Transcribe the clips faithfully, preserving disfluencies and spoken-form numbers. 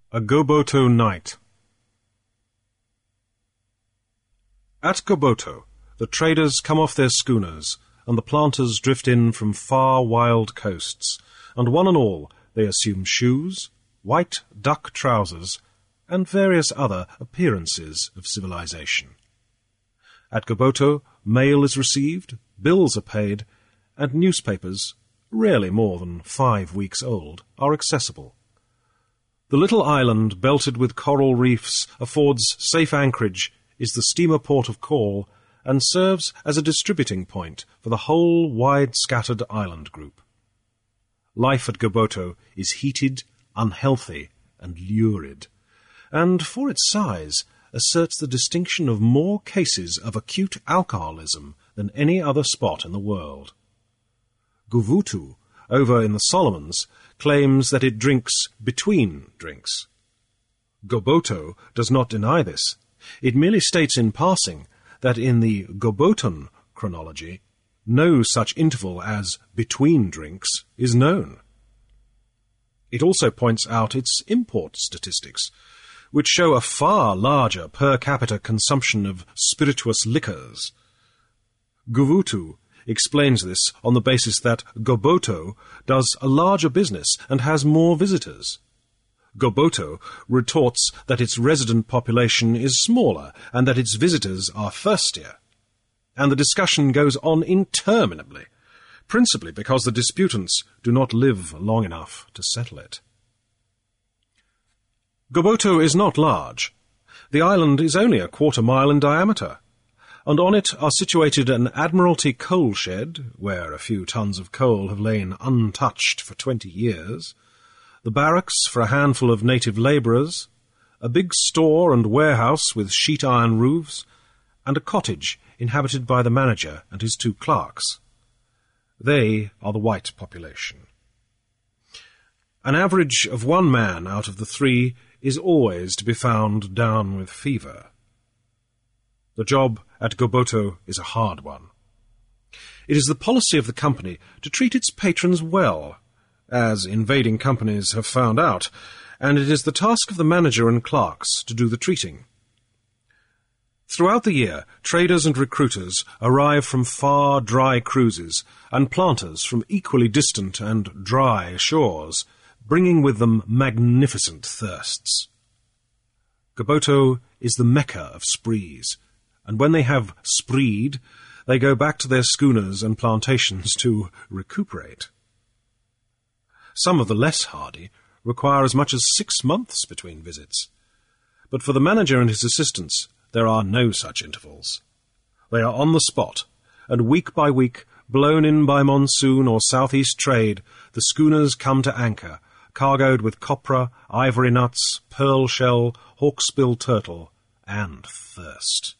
A Goboto Night. At Goboto, the traders come off their schooners, and the planters drift in from far wild coasts, and one and all they assume shoes, white duck trousers, and various other appearances of civilization. At Goboto, mail is received, bills are paid, and newspapers, rarely more than five weeks old, are accessible. The little island, belted with coral reefs, affords safe anchorage, is the steamer port of call, and serves as a distributing point for the whole wide scattered island group. Life at Goboto is heated, unhealthy, and lurid, and for its size asserts the distinction of more cases of acute alcoholism than any other spot in the world. Guvutu, over in the Solomons, claims that it drinks between drinks. Goboto does not deny this. It merely states in passing that in the Gobotan chronology, no such interval as between drinks is known. It also points out its import statistics, which show a far larger per capita consumption of spirituous liquors. Guvutu explains this on the basis that Goboto does a larger business and has more visitors. Goboto retorts that its resident population is smaller and that its visitors are thirstier. And the discussion goes on interminably, principally because the disputants do not live long enough to settle it. Goboto is not large. The island is only a quarter mile in diameter, and on it are situated an Admiralty coal shed, where a few tons of coal have lain untouched for twenty years, the barracks for a handful of native labourers, a big store and warehouse with sheet-iron roofs, and a cottage inhabited by the manager and his two clerks. They are the white population. An average of one man out of the three is always to be found down with fever. The job at Goboto is a hard one. It is the policy of the company to treat its patrons well, as invading companies have found out, and it is the task of the manager and clerks to do the treating. Throughout the year, traders and recruiters arrive from far, dry cruises, and planters from equally distant and dry shores, bringing with them magnificent thirsts. Goboto is the mecca of sprees, and when they have spreed, they go back to their schooners and plantations to recuperate. Some of the less hardy require as much as six months between visits, but for the manager and his assistants there are no such intervals. They are on the spot, and week by week, blown in by monsoon or southeast trade, the schooners come to anchor, cargoed with copra, ivory nuts, pearl shell, hawksbill turtle, and thirst.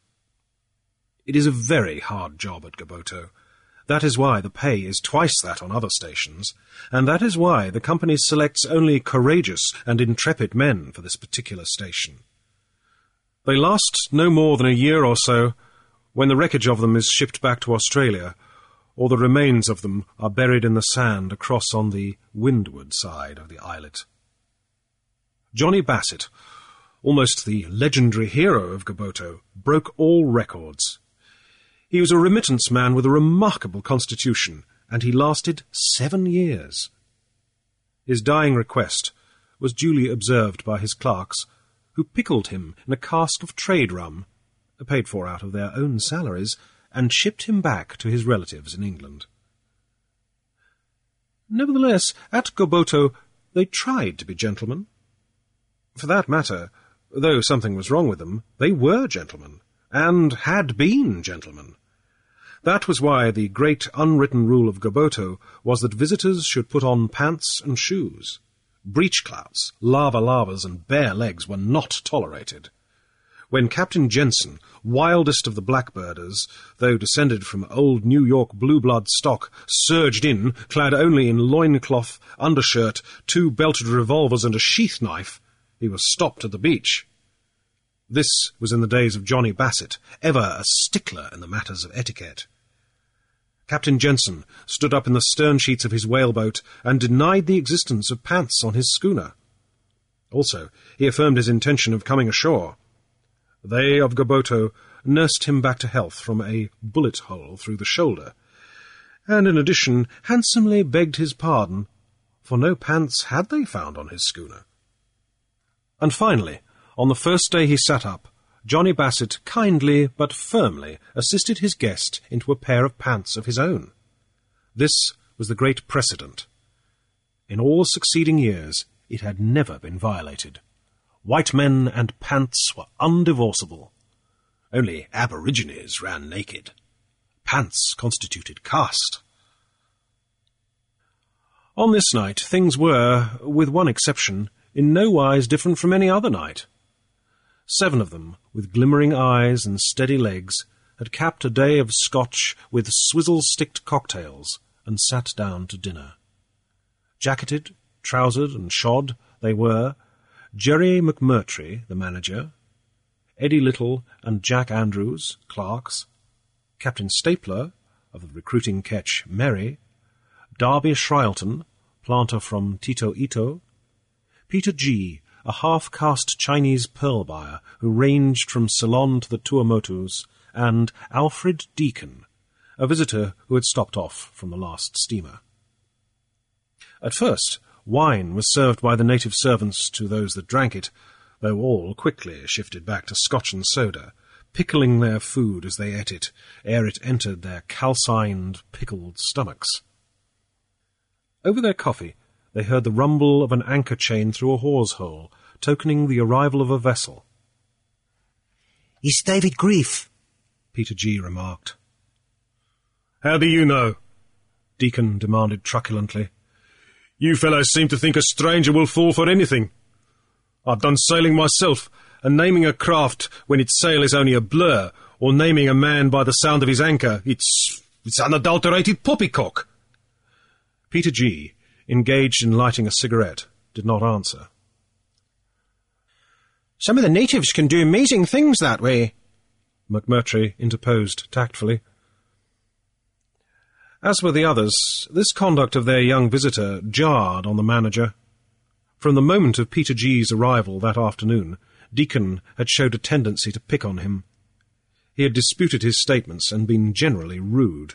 It is a very hard job at Goboto. That is why the pay is twice that on other stations, and that is why the company selects only courageous and intrepid men for this particular station. They last no more than a year or so, when the wreckage of them is shipped back to Australia, or the remains of them are buried in the sand across on the windward side of the islet. Johnny Bassett, almost the legendary hero of Goboto, broke all records. He was a remittance man with a remarkable constitution, and he lasted seven years. His dying request was duly observed by his clerks, who pickled him in a cask of trade rum, paid for out of their own salaries, and shipped him back to his relatives in England. Nevertheless, at Goboto they tried to be gentlemen. For that matter, though something was wrong with them, they were gentlemen, and had been gentlemen. That was why the great unwritten rule of Goboto was that visitors should put on pants and shoes. Breechclouts, lava-lavas, and bare legs were not tolerated. When Captain Jensen, wildest of the blackbirders, though descended from old New York blue-blood stock, surged in, clad only in loincloth, undershirt, two belted revolvers, and a sheath-knife, he was stopped at the beach. This was in the days of Johnny Bassett, ever a stickler in the matters of etiquette. Captain Jensen stood up in the stern sheets of his whaleboat and denied the existence of pants on his schooner. Also, he affirmed his intention of coming ashore. They of Goboto nursed him back to health from a bullet hole through the shoulder, and in addition handsomely begged his pardon, for no pants had they found on his schooner. And finally, on the first day he sat up, Johnny Bassett kindly but firmly assisted his guest into a pair of pants of his own. This was the great precedent. In all succeeding years it had never been violated. White men and pants were undivorceable. Only aborigines ran naked. Pants constituted caste. On this night things were, with one exception, in no wise different from any other night. Seven of them, with glimmering eyes and steady legs, had capped a day of Scotch with swizzle-sticked cocktails and sat down to dinner. Jacketed, trousered and shod, they were Jerry McMurtry, the manager, Eddie Little and Jack Andrews, clerks, Captain Stapler, of the recruiting ketch Merry, Darby Shrielton, planter from Tito Ito, Peter G., a half-caste Chinese pearl buyer who ranged from Ceylon to the Tuamotus, and Alfred Deacon, a visitor who had stopped off from the last steamer. At first, wine was served by the native servants to those that drank it, though all quickly shifted back to Scotch and soda, pickling their food as they ate it, ere it entered their calcined, pickled stomachs. Over their coffee they heard the rumble of an anchor chain through a hawse-hole, tokening the arrival of a vessel. "It's David Grief," Peter G. remarked. "How do you know?" Deacon demanded truculently. "You fellows seem to think a stranger will fall for anything. I've done sailing myself, and naming a craft when its sail is only a blur, or naming a man by the sound of his anchor, it's it's unadulterated poppycock." Peter G., engaged in lighting a cigarette, did not answer. "Some of the natives can do amazing things that way," McMurtry interposed tactfully. As with the others, this conduct of their young visitor jarred on the manager. From the moment of Peter G.'s arrival that afternoon, Deacon had showed a tendency to pick on him. He had disputed his statements and been generally rude.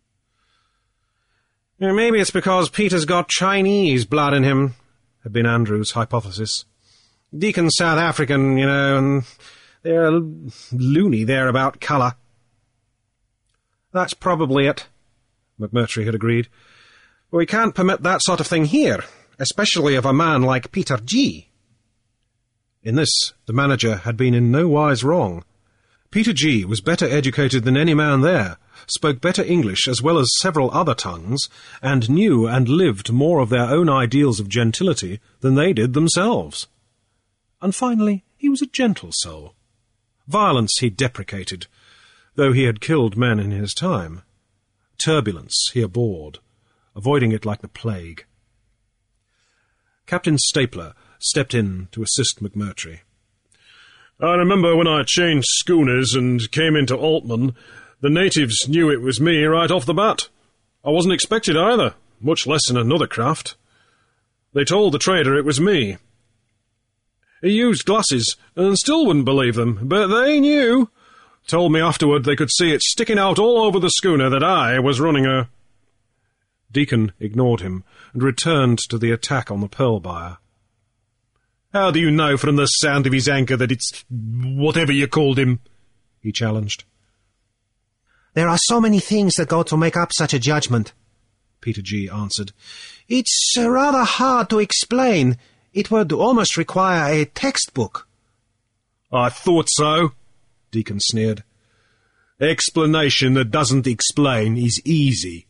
"Maybe it's because Peter's got Chinese blood in him," had been Andrew's hypothesis. "Deacon's South African, you know, and they're loony there about colour." "That's probably it," McMurtry had agreed. "We can't permit that sort of thing here, especially of a man like Peter G." In this, the manager had been in no wise wrong. Peter G. was better educated than any man there, spoke better English as well as several other tongues, and knew and lived more of their own ideals of gentility than they did themselves. And finally, he was a gentle soul. Violence he deprecated, though he had killed men in his time. Turbulence he abhorred, avoiding it like the plague. Captain Stapler stepped in to assist McMurtry. "I remember when I changed schooners and came into Altman, the natives knew it was me right off the bat. I wasn't expected either, much less in another craft. They told the trader it was me. He used glasses and still wouldn't believe them, but they knew. Told me afterward they could see it sticking out all over the schooner that I was running her." Deacon ignored him and returned to the attack on the pearl buyer. "How do you know from the sound of his anchor that it's whatever you called him?" he challenged. "There are so many things that go to make up such a judgment," Peter G. answered. "It's uh, rather hard to explain. It would almost require a textbook." "I thought so," Deacon sneered. "Explanation that doesn't explain is easy."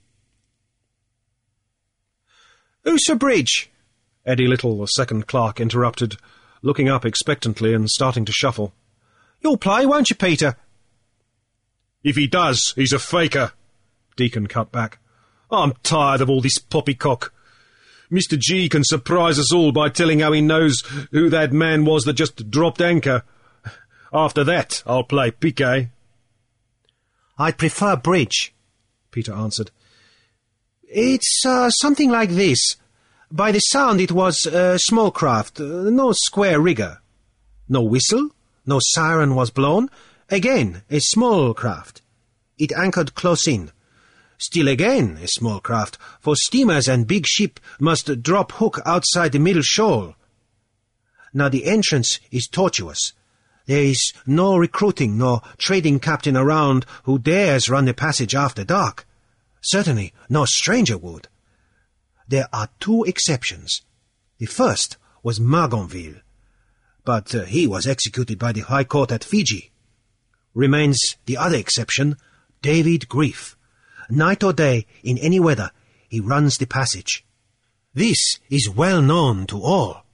"Who's for bridge?" Eddie Little, the second clerk, interrupted, looking up expectantly and starting to shuffle. "You'll play, won't you, Peter?" "If he does, he's a faker," Deacon cut back. "I'm tired of all this poppycock. Mister G can surprise us all by telling how he knows who that man was that just dropped anchor. After that, I'll play piquet." "I'd prefer bridge," Peter answered. "It's uh, something like this. By the sound it was a small craft, uh, no square rigger. No whistle, no siren was blown. Again, a small craft. It anchored close in. Still again, a small craft, for steamers and big ship must drop hook outside the middle shoal. Now the entrance is tortuous. There is no recruiting nor trading captain around who dares run the passage after dark. Certainly no stranger would. There are two exceptions. The first was Margonville, but uh, he was executed by the High Court at Fiji. Remains the other exception, David Grief. Night or day, in any weather, he runs the passage. This is well known to all.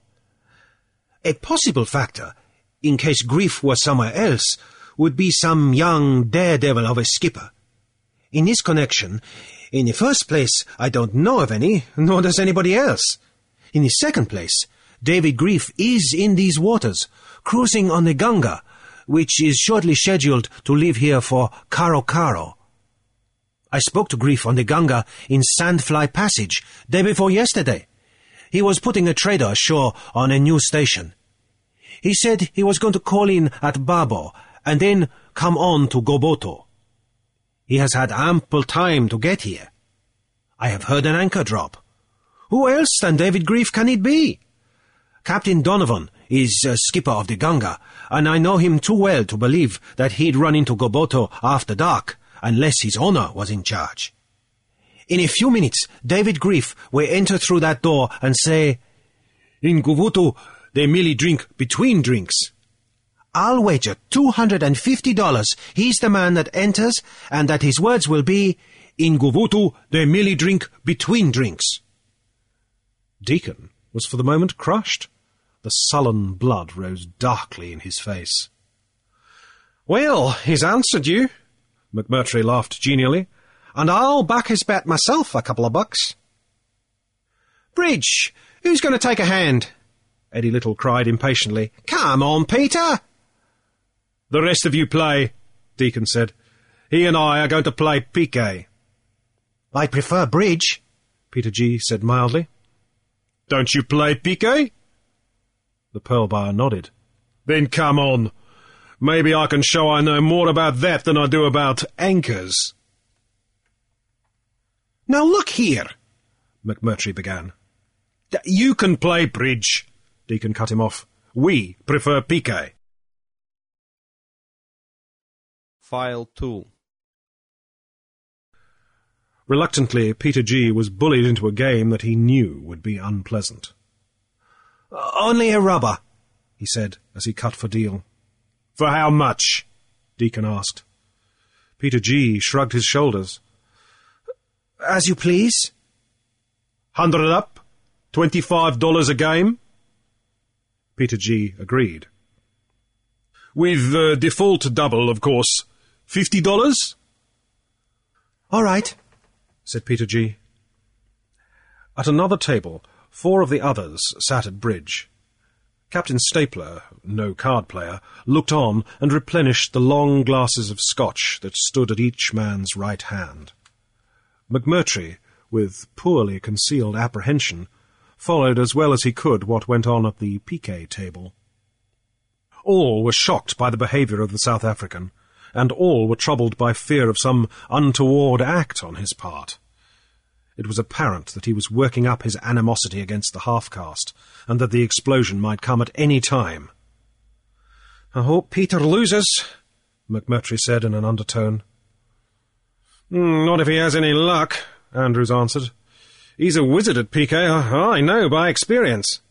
A possible factor, in case Grief were somewhere else, would be some young daredevil of a skipper. In this connection, in the first place, I don't know of any, nor does anybody else. In the second place, David Grief is in these waters, cruising on the Ganga, which is shortly scheduled to leave here for Karo Karo. I spoke to Grief on the Ganga in Sandfly Passage, day before yesterday. He was putting a trader ashore on a new station. He said he was going to call in at Babo, and then come on to Goboto. He has had ample time to get here. I have heard an anchor drop. Who else than David Grief can it be? Captain Donovan is uh, skipper of the Ganga, and I know him too well to believe that he'd run into Goboto after dark, unless his owner was in charge. In a few minutes, David Grief will enter through that door and say, "In Goboto, they merely drink between drinks." I'll wager two hundred and fifty dollars he's the man that enters, and that his words will be, "In Govotu, they merely drink between drinks." Deacon was for the moment crushed. The sullen blood rose darkly in his face. "Well, he's answered you," McMurtry laughed genially, "and I'll back his bet myself a couple of bucks." "Bridge, who's going to take a hand?" Eddie Little cried impatiently. "Come on, Peter!" "The rest of you play," Deacon said. "He and I are going to play piquet." "I prefer bridge," Peter G. said mildly. "Don't you play piquet?" The pearl buyer nodded. "Then come on. Maybe I can show I know more about that than I do about anchors." "Now look here," McMurtry began. "You can play bridge," Deacon cut him off. "We prefer piquet." File two. Reluctantly, Peter G. was bullied into a game that he knew would be unpleasant. "Only a rubber," he said as he cut for deal. "For how much?" Deacon asked. Peter G. shrugged his shoulders. "As you please." Hundred up? Twenty-five dollars a game?" Peter G. agreed. "With uh, default double, of course. Fifty dollars?" "All right," said Peter G. At another table, four of the others sat at bridge. Captain Stapler, no card player, looked on and replenished the long glasses of scotch that stood at each man's right hand. McMurtry, with poorly concealed apprehension, followed as well as he could what went on at the piquet table. All were shocked by the behaviour of the South African, and all were troubled by fear of some untoward act on his part. It was apparent that he was working up his animosity against the half-caste, and that the explosion might come at any time. "I hope Peter loses," McMurtry said in an undertone. Mm, "Not if he has any luck," Andrews answered. "He's a wizard at piquet, I know by experience."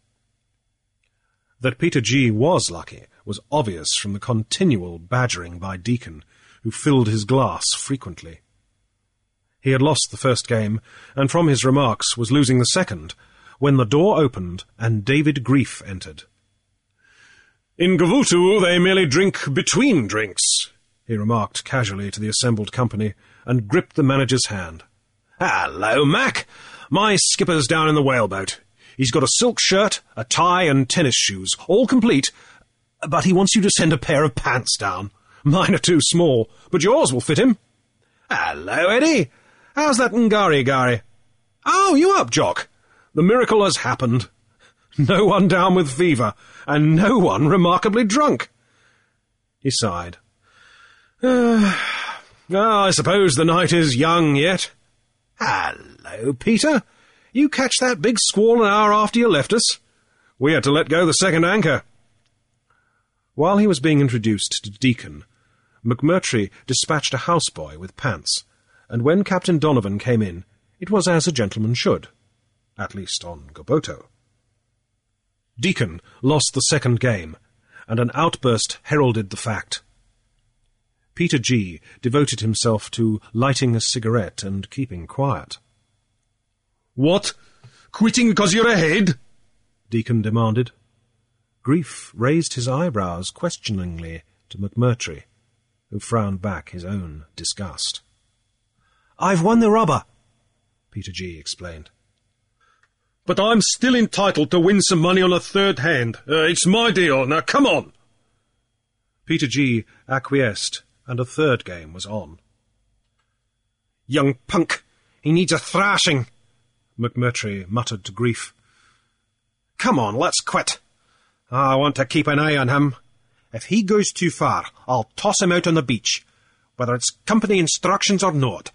That Peter G. was lucky was obvious from the continual badgering by Deacon, who filled his glass frequently. He had lost the first game, and from his remarks was losing the second, when the door opened and David Grief entered. "In Govutu they merely drink between drinks," he remarked casually to the assembled company, and gripped the manager's hand. "Hello, Mac. My skipper's down in the whaleboat. He's got a silk shirt, a tie, and tennis shoes, all complete, but he wants you to send a pair of pants down. Mine are too small, but yours will fit him. Hello, Eddie. How's that Ngari Gari? Oh, you up, Jock? The miracle has happened. No one down with fever, and no one remarkably drunk. He sighed. Uh, I suppose the night is young yet. Hello, Peter. You catch that big squall an hour after you left us? We had to let go the second anchor. While he was being introduced to Deacon, McMurtry dispatched a houseboy with pants, and when Captain Donovan came in, it was as a gentleman should, at least on Goboto. Deacon lost the second game, and an outburst heralded the fact. Peter G. devoted himself to lighting a cigarette and keeping quiet. What? Quitting because you're ahead? Deacon demanded. Grief raised his eyebrows questioningly to McMurtry, who frowned back his own disgust. I've won the rubber, Peter G. explained. But I'm still entitled to win some money on a third hand. Uh, it's my deal. Now, come on. Peter G. acquiesced, and a third game was on. Young punk, he needs a thrashing, McMurtry muttered to Grief. Come on, let's quit. I want to keep an eye on him. If he goes too far, I'll toss him out on the beach, whether it's company instructions or not.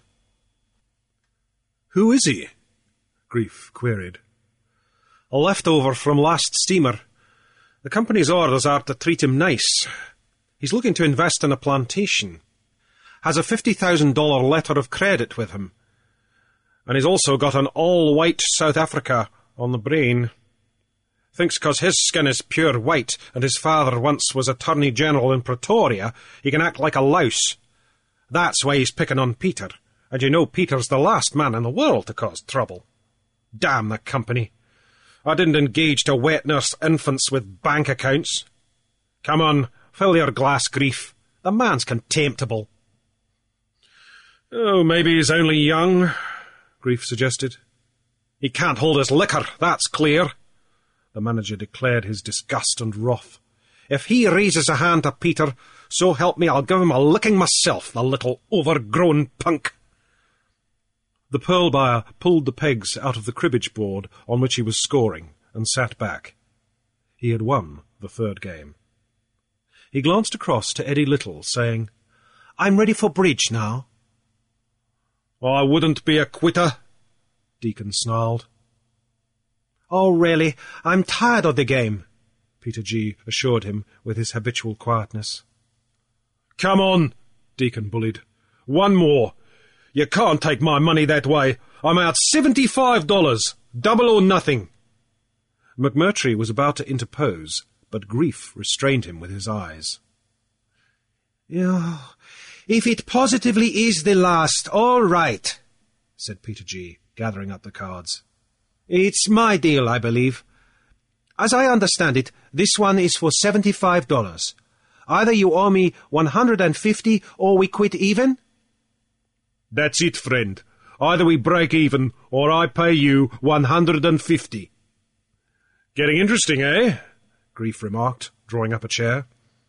Who is he? Grief queried. A leftover from last steamer. The company's orders are to treat him nice. He's looking to invest in a plantation. Has a fifty thousand dollars letter of credit with him. And he's also got an all-white South Africa on the brain. Thinks 'cause his skin is pure white and his father once was Attorney General in Pretoria, he can act like a louse. That's why he's picking on Peter. And you know Peter's the last man in the world to cause trouble. Damn the company. I didn't engage to wet-nurse infants with bank accounts. Come on, fill your glass, Grief. The man's contemptible. Oh, maybe he's only young, Grief suggested. He can't hold his liquor, that's clear. The manager declared his disgust and wrath. If he raises a hand to Peter, so help me, I'll give him a licking myself, the little overgrown punk. The pearl buyer pulled the pegs out of the cribbage board on which he was scoring and sat back. He had won the third game. He glanced across to Eddie Little, saying, I'm ready for bridge now. I wouldn't be a quitter, Deacon snarled. Oh, really? I'm tired of the game, Peter G. assured him with his habitual quietness. Come on, Deacon bullied. One more. You can't take my money that way. I'm out seventy-five dollars. Double or nothing. McMurtry was about to interpose, but Grief restrained him with his eyes. Yeah, if it positively is the last, all right, said Peter G., gathering up the cards. It's my deal, I believe. As I understand it, this one is for seventy-five dollars. Either you owe me one hundred and fifty or we quit even. That's it, friend. Either we break even, or I pay you one hundred and fifty. Getting interesting, eh? Grief remarked, drawing up a chair.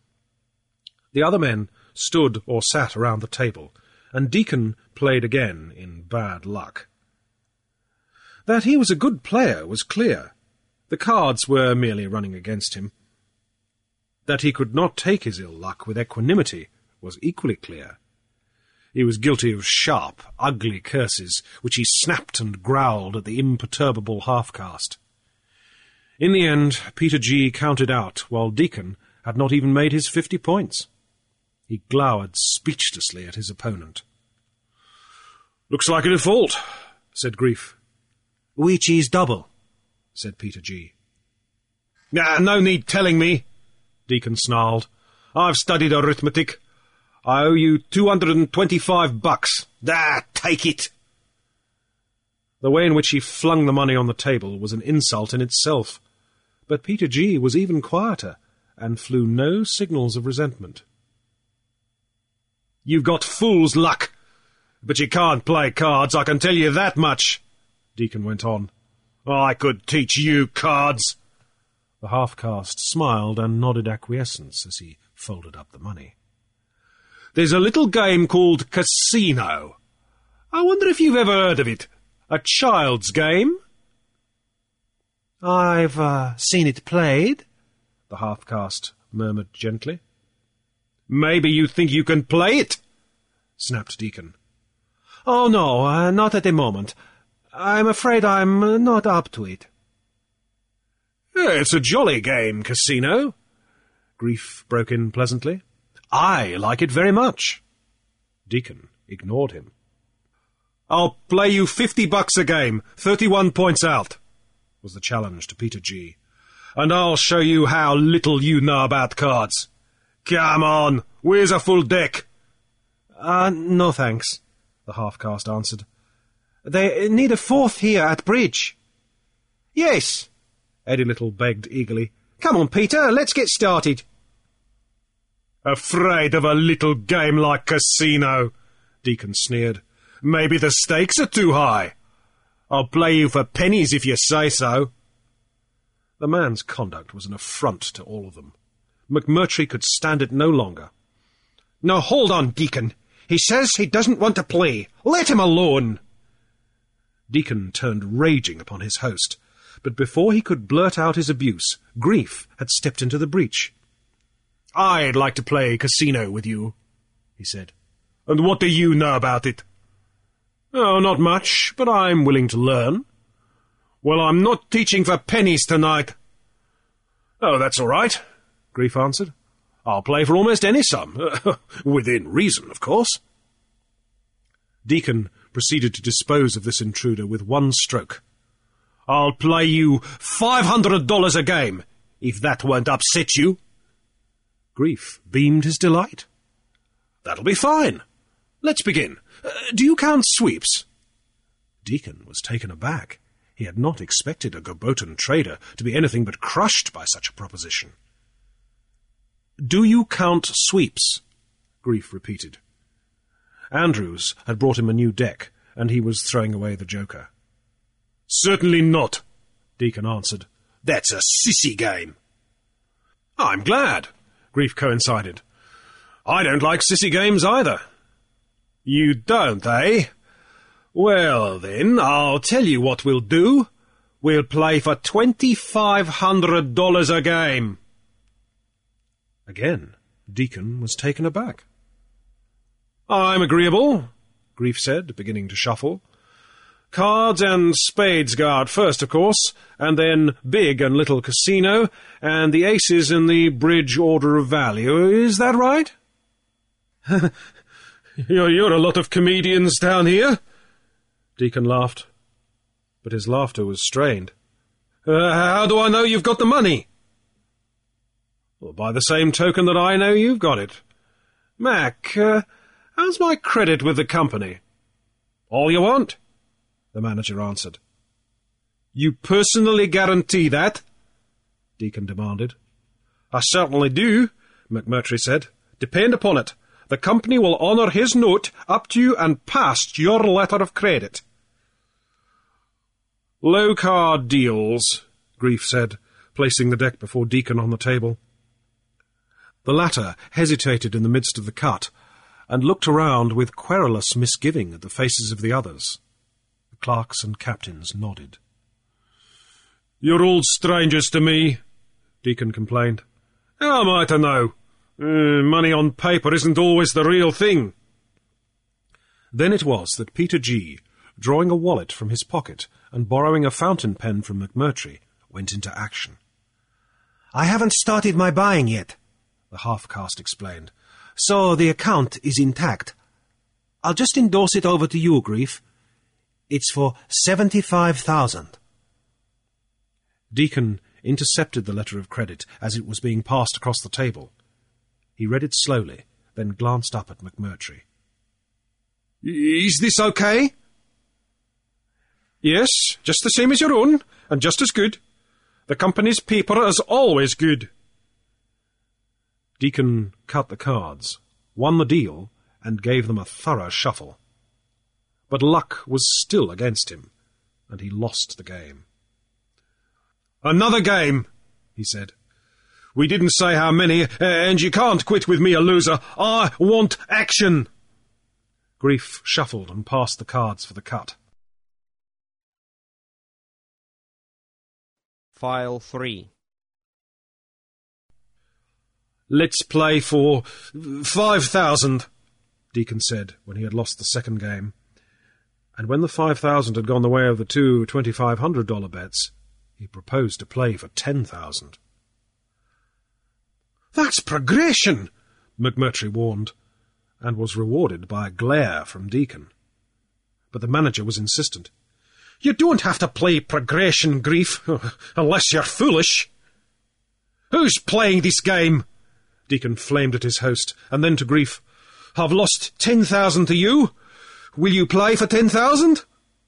The other men stood or sat around the table, and Deacon played again in bad luck. That he was a good player was clear. The cards were merely running against him. That he could not take his ill luck with equanimity was equally clear. He was guilty of sharp, ugly curses, which he snapped and growled at the imperturbable half-caste. In the end, Peter G. counted out, while Deacon had not even made his fifty points. He glowered speechlessly at his opponent. Looks like a default, said Grief. Which is double, said Peter G. Nah, no need telling me, Deacon snarled. I've studied arithmetic. I owe you two hundred and twenty-five bucks. Ah, take it. The way in which he flung the money on the table was an insult in itself, but Peter G. was even quieter, and flew no signals of resentment. You've got fool's luck, but you can't play cards, I can tell you that much, Deacon went on. I could teach you cards. The half-caste smiled and nodded acquiescence as he folded up the money. There's a little game called Casino. I wonder if you've ever heard of it. A child's game? I've uh, seen it played, the half-caste murmured gently. Maybe you think you can play it? Snapped Deacon. Oh, no, uh, not at the moment. I'm afraid I'm uh, not up to it. It's a jolly game, Casino, Grief broke in pleasantly. I like it very much. Deacon ignored him. I'll play you fifty bucks a game, thirty-one points out, was the challenge to Peter G. And I'll show you how little you know about cards. Come on, where's a full deck? Uh, no thanks, the half-caste answered. They need a fourth here at bridge. Yes, Eddie Little begged eagerly. Come on, Peter, let's get started. Afraid of a little game like Casino, Deacon sneered. Maybe the stakes are too high. I'll play you for pennies if you say so. The man's conduct was an affront to all of them. McMurtry could stand it no longer. Now hold on, Deacon. He says he doesn't want to play. Let him alone. Deacon turned raging upon his host, but before he could blurt out his abuse, Grief had stepped into the breach. I'd like to play Casino with you, he said. And what do you know about it? Oh, not much, but I'm willing to learn. Well, I'm not teaching for pennies tonight. Oh, that's all right, Grief answered. I'll play for almost any sum. Within reason, of course. Deacon proceeded to dispose of this intruder with one stroke. I'll play you five hundred dollars a game, if that won't upset you. Grief beamed his delight. That'll be fine. Let's begin. Uh, do you count sweeps? Deacon was taken aback. He had not expected a Gobotan trader to be anything but crushed by such a proposition. Do you count sweeps? Grief repeated. Andrews had brought him a new deck, and he was throwing away the joker. Certainly not, Deacon answered. That's a sissy game. I'm glad, Grief coincided. I don't like sissy games either. You don't, eh? Well, then, I'll tell you what we'll do. We'll play for twenty-five hundred dollars a game. Again, Deacon was taken aback. I'm agreeable, Grief said, beginning to shuffle. Cards and spades go out first, of course, and then big and little Casino, and the aces in the bridge order of value. Is that right? you're, you're a lot of comedians down here. Deacon laughed, but his laughter was strained. Uh, how do I know you've got the money? Well, by the same token that I know you've got it. Mac, uh, how's my credit with the company? All you want, the manager answered. You personally guarantee that? Deacon demanded. I certainly do, McMurtry said. Depend upon it. The company will honour his note up to and past your letter of credit. Low card deals, Grief said, placing the deck before Deacon on the table. The latter hesitated in the midst of the cut, and looked around with querulous misgiving at the faces of the others. The clerks and captains nodded. You're old strangers to me, Deacon complained. How am I to know? Uh, money on paper isn't always the real thing. Then it was that Peter G., drawing a wallet from his pocket and borrowing a fountain pen from McMurtry, went into action. I haven't started my buying yet, the half-caste explained, so the account is intact. I'll just endorse it over to you, Grief. It's for seventy-five thousand. Deacon intercepted the letter of credit as it was being passed across the table. He read it slowly, then glanced up at McMurtry. Is this okay? Yes, just the same as your own, and just as good. The company's paper is always good. Deacon cut the cards, won the deal, and gave them a thorough shuffle. But luck was still against him, and he lost the game. Another game, he said. We didn't say how many, and you can't quit with me a loser. I want action. Grief shuffled and passed the cards for the cut. File three. "Let's play for five thousand, Deacon said when he had lost the second game. And when the five thousand had gone the way of the two twenty-five hundred dollar bets, he proposed to play for ten thousand. "That's progression," McMurtry warned, and was rewarded by a glare from Deacon. But the manager was insistent. "You don't have to play progression, Grief, unless you're foolish." "Who's playing this game?" Deacon flamed at his host, and then to Grief. "I've lost ten thousand to you. Will you play for ten thousand?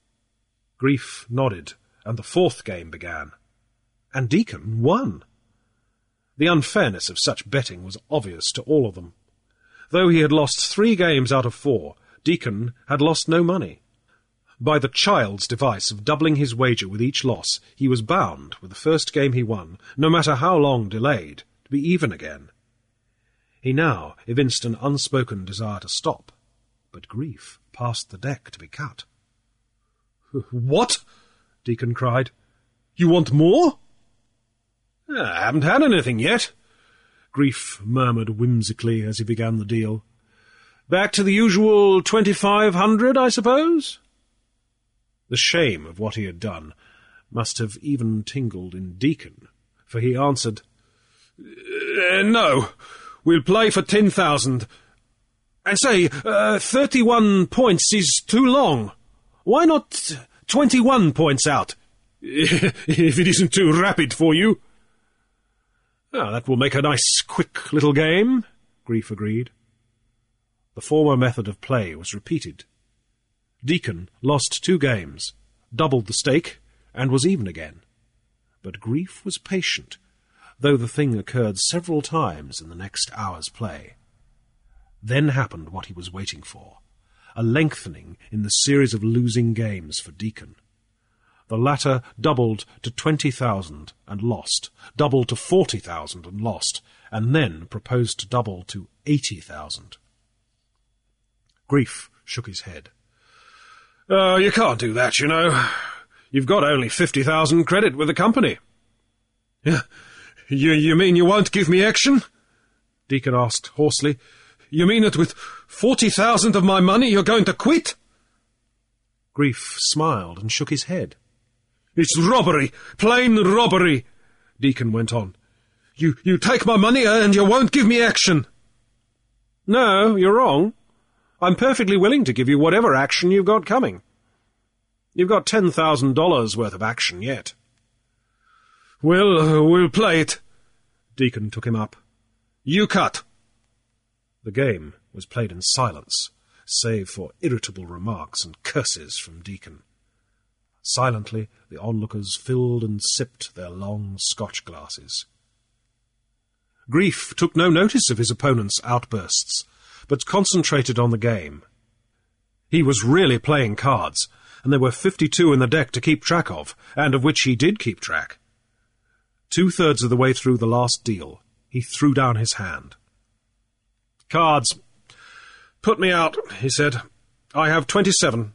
Grief nodded, and the fourth game began. And Deacon won. The unfairness of such betting was obvious to all of them. Though he had lost three games out of four, Deacon had lost no money. By the child's device of doubling his wager with each loss, he was bound, with the first game he won, no matter how long delayed, to be even again. He now evinced an unspoken desire to stop, but Grief passed the deck to be cut. "What?" Deacon cried. "You want more?" "I haven't had anything yet," Grief murmured whimsically as he began the deal. "Back to the usual twenty-five hundred, I suppose?" The shame of what he had done must have even tingled in Deacon, for he answered, uh, "No, we'll play for ten thousand. And say, uh, thirty-one points is too long. Why not twenty-one points out, if it isn't too rapid for you?" "Ah, that will make a nice, quick little game," Grief agreed. The former method of play was repeated. Deacon lost two games, doubled the stake, and was even again. But Grief was patient, though the thing occurred several times in the next hour's play. Then happened what he was waiting for, a lengthening in the series of losing games for Deacon. The latter doubled to twenty thousand and lost, doubled to forty thousand and lost, and then proposed to double to eighty thousand. Grief shook his head. "Oh, you can't do that, you know. You've got only fifty thousand credit with the company." "You, you mean you won't give me action?" Deacon asked hoarsely. "You mean that with forty thousand of my money you're going to quit?" Grief smiled and shook his head. "It's robbery, plain robbery," Deacon went on. You, you take my money and you won't give me action." "No, you're wrong. I'm perfectly willing to give you whatever action you've got coming. You've got ten thousand dollars worth of action yet." "Well, uh, we'll play it." Deacon took him up. "You cut." The game was played in silence, save for irritable remarks and curses from Deacon. Silently, the onlookers filled and sipped their long Scotch glasses. Grief took no notice of his opponent's outbursts, but concentrated on the game. He was really playing cards, and there were fifty-two in the deck to keep track of, and of which he did keep track. Two-thirds of the way through the last deal, he threw down his hand. "Cards. Put me out," he said. "I have twenty-seven.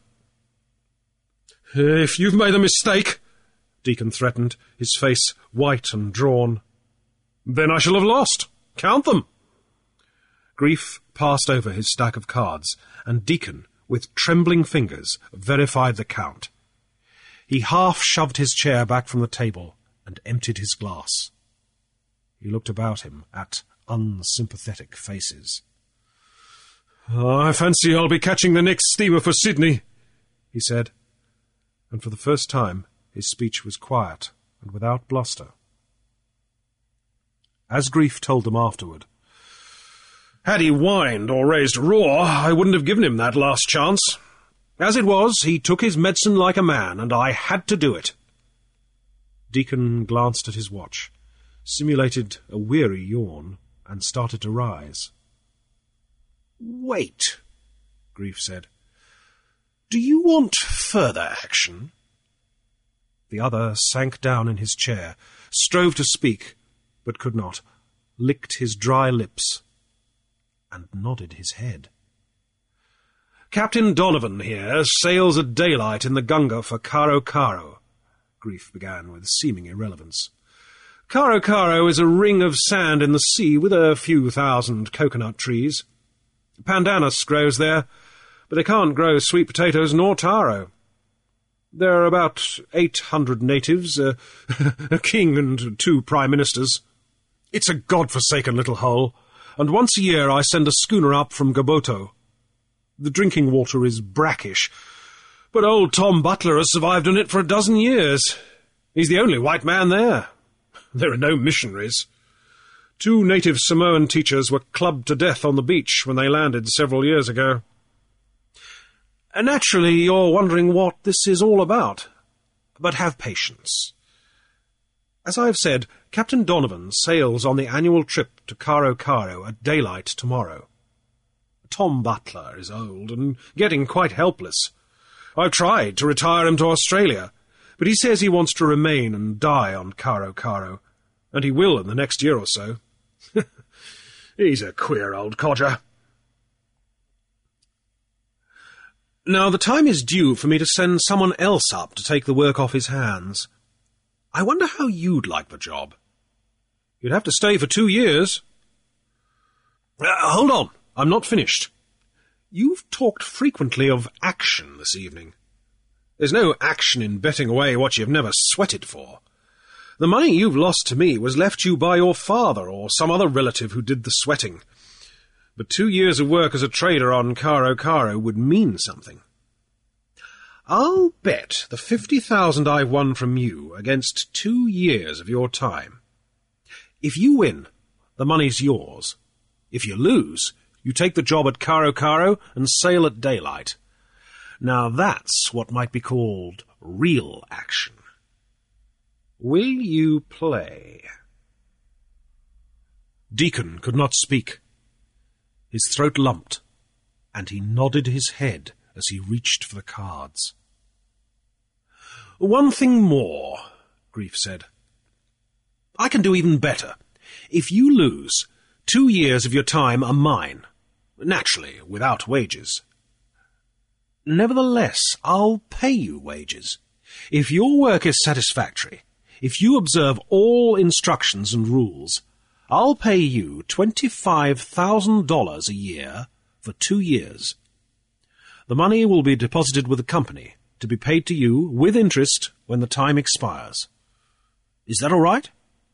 "If you've made a mistake," Deacon threatened, his face white and drawn, "then I shall have lost. Count them." Grief passed over his stack of cards, and Deacon, with trembling fingers, verified the count. He half-shoved his chair back from the table and emptied his glass. He looked about him at unsympathetic faces. "I fancy I'll be catching the next steamer for Sydney," he said, and for the first time his speech was quiet and without bluster. As Grief told them afterward, "Had he whined or raised a roar, I wouldn't have given him that last chance. As it was, he took his medicine like a man, and I had to do it." Deacon glanced at his watch, simulated a weary yawn, and started to rise. "Wait," Grief said. "Do you want further action?" The other sank down in his chair, strove to speak, but could not, licked his dry lips, and nodded his head. "Captain Donovan here sails at daylight in the Gunga for Karo Karo. Grief began with seeming irrelevance. Karo Karo is a ring of sand in the sea with a few thousand coconut trees. Pandanus grows there, but they can't grow sweet potatoes nor taro. There are about eight hundred natives, uh, a king and two prime ministers. It's a god-forsaken little hole, and once a year I send a schooner up from Gaboto. The drinking water is brackish, but old Tom Butler has survived on it for a dozen years. He's the only white man there. There are no missionaries. Two native Samoan teachers were clubbed to death on the beach when they landed several years ago. Naturally, you're wondering what this is all about. But have patience. As I have said, Captain Donovan sails on the annual trip to Karo Karo at daylight tomorrow. Tom Butler is old and getting quite helpless. I've tried to retire him to Australia, but he says he wants to remain and die on Karo Karo, and he will in the next year or so. He's a queer old codger. Now the time is due for me to send someone else up to take the work off his hands. I wonder how you'd like the job. You'd have to stay for two years. Uh, hold on, I'm not finished. You've talked frequently of action this evening. There's no action in betting away what you've never sweated for. The money you've lost to me was left you by your father or some other relative who did the sweating. But two years of work as a trader on Karo Karo would mean something. I'll bet the fifty thousand I've won from you against two years of your time. If you win, the money's yours. If you lose, you take the job at Karo Karo and sail at daylight. Now that's what might be called real action. Will you play? Deacon could not speak. His throat lumped, and he nodded his head as he reached for the cards. One thing more, Grief said. I can do even better. If you lose, two years of your time are mine. Naturally, without wages. Nevertheless, I'll pay you wages. If your work is satisfactory, if you observe all instructions and rules, I'll pay you twenty-five thousand dollars a year for two years. The money will be deposited with the company, to be paid to you with interest when the time expires. Is that all right?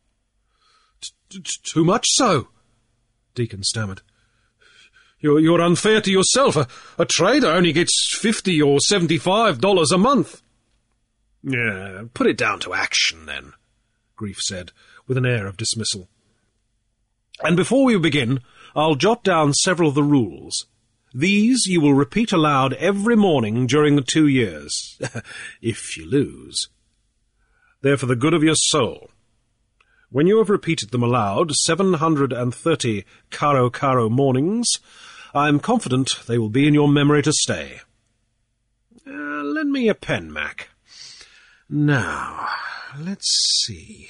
Too much so, Deacon stammered. You're, you're unfair to yourself. A, a trader only gets fifty or seventy-five dollars a month. Yeah, put it down to action, then, Grief said, with an air of dismissal. And before we begin, I'll jot down several of the rules. These you will repeat aloud every morning during the two years, if you lose. They're for the good of your soul. When you have repeated them aloud seven hundred and thirty Karo Karo mornings, I am confident they will be in your memory to stay. Uh, lend me a pen, Mac. Now, let's see.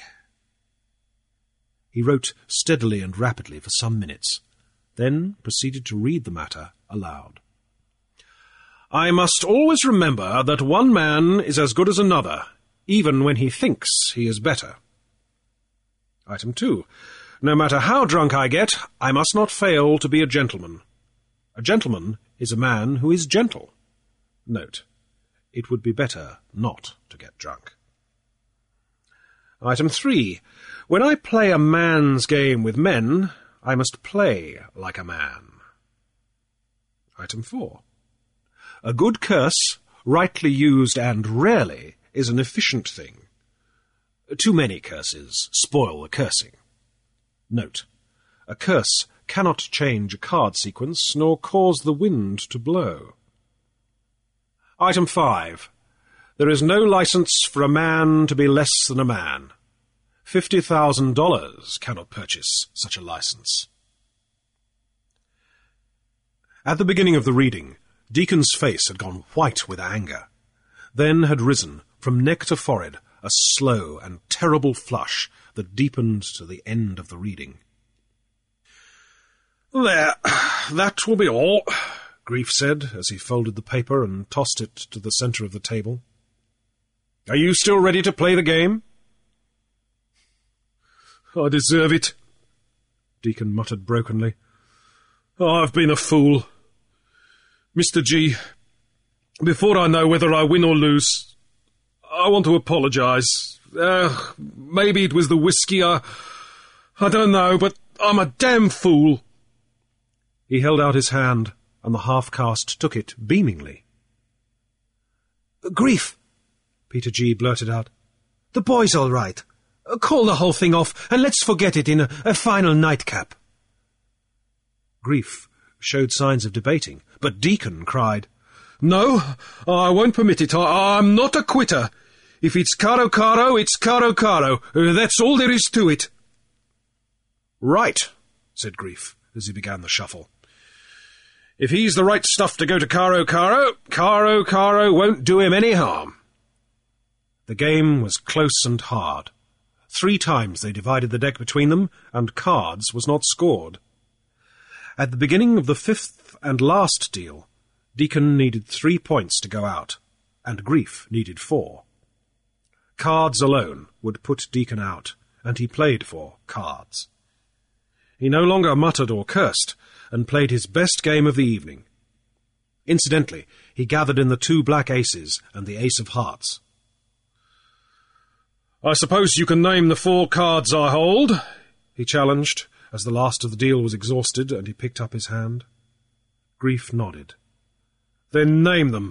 He wrote steadily and rapidly for some minutes, then proceeded to read the matter aloud. I must always remember that one man is as good as another, even when he thinks he is better. Item two. No matter how drunk I get, I must not fail to be a gentleman. A gentleman is a man who is gentle. Note. It would be better not to get drunk. Item three. When I play a man's game with men, I must play like a man. Item four. A good curse, rightly used and rarely, is an efficient thing. Too many curses spoil the cursing. Note. A curse cannot change a card sequence, nor cause the wind to blow. Item five. There is no license for a man to be less than a man. Fifty thousand dollars cannot purchase such a license. At the beginning of the reading, Deacon's face had gone white with anger, then had risen from neck to forehead a slow and terrible flush that deepened to the end of the reading. There, that will be all, Grief said, as he folded the paper and tossed it to the centre of the table. Are you still ready to play the game? I deserve it, Deacon muttered brokenly. I've been a fool. Mister G, before I know whether I win or lose, I want to apologise. Uh, maybe it was the whiskey, I, I don't know, but I'm a damn fool. He held out his hand, and the half-caste took it beamingly. Grief, Peter G. blurted out. The boy's all right. Call the whole thing off, and let's forget it in a, a final nightcap. Grief showed signs of debating, but Deacon cried, No, I won't permit it. I, I'm not a quitter. If it's caro caro, it's caro caro. Uh, that's all there is to it. Right, said Grief, as he began the shuffle. If he's the right stuff to go to caro caro, caro caro won't do him any harm. The game was close and hard. Three times they divided the deck between them, and cards was not scored. At the beginning of the fifth and last deal, Deacon needed three points to go out, and Grief needed four. Cards alone would put Deacon out, and he played for cards. He no longer muttered or cursed, and played his best game of the evening. Incidentally, he gathered in the two black aces and the ace of hearts. I suppose you can name the four cards I hold, he challenged, as the last of the deal was exhausted, and he picked up his hand. Grief nodded. Then name them.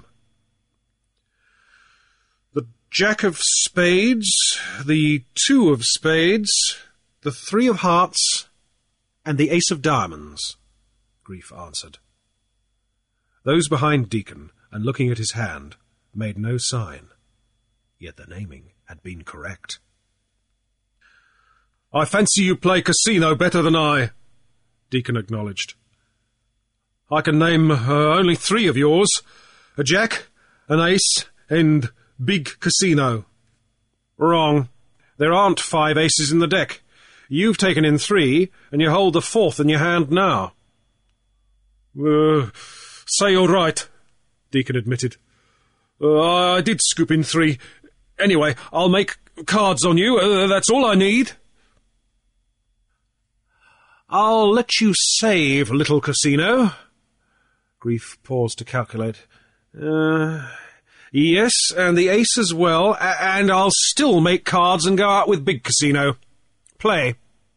The Jack of Spades, the Two of Spades, the Three of Hearts, and the Ace of Diamonds, Grief answered. Those behind Deacon, and looking at his hand, made no sign, yet the naming had been correct. I fancy you play casino better than I, Deacon acknowledged. I can name uh, only three of yours, a jack, an ace, and big casino. Wrong. There aren't five aces in the deck. You've taken in three, and you hold the fourth in your hand now. Uh, say you're right, Deacon admitted. Uh, I did scoop in three. Anyway, I'll make cards on you. Uh, that's all I need. I'll let you save, little casino. Grief paused to calculate. Uh, yes, and the ace as well, a- and I'll still make cards and go out with big casino. Play.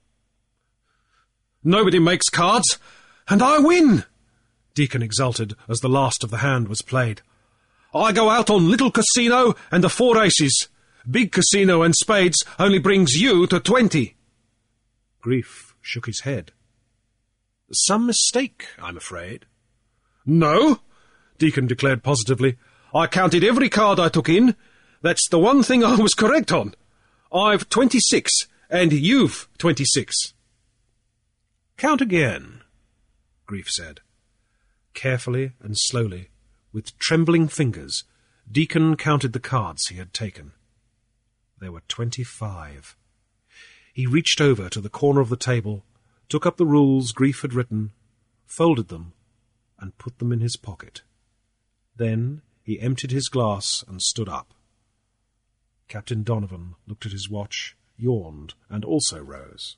Nobody makes cards, and I win, Deacon exulted as the last of the hand was played. I go out on little casino and the four aces. Big casino and spades only brings you to twenty. Grief shook his head. Some mistake, I'm afraid. No, Deacon declared positively. I counted every card I took in. That's the one thing I was correct on. I've twenty-six, and you've twenty-six. Count again, Grief said. Carefully and slowly, with trembling fingers, Deacon counted the cards he had taken. There were twenty-five. He reached over to the corner of the table, took up the rules Grief had written, folded them, and put them in his pocket. Then he emptied his glass and stood up. Captain Donovan looked at his watch, yawned, and also rose.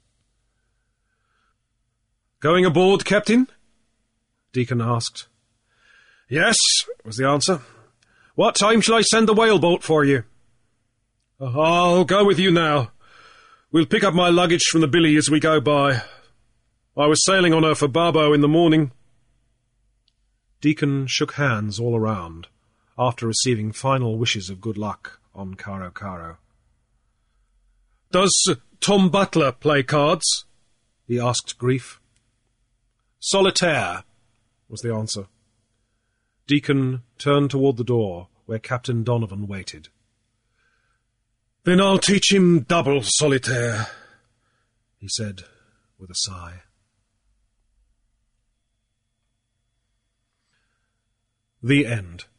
Going aboard, Captain? Deacon asked. Yes, was the answer. What time shall I send the whaleboat for you? I'll go with you now. We'll pick up my luggage from the billy as we go by. I was sailing on her for Babo in the morning. Deacon shook hands all around, after receiving final wishes of good luck on Caro Caro. Does Tom Butler play cards? He asked Grief. Solitaire, was the answer. Deacon turned toward the door, where Captain Donovan waited. Then I'll teach him double solitaire, he said with a sigh. The End.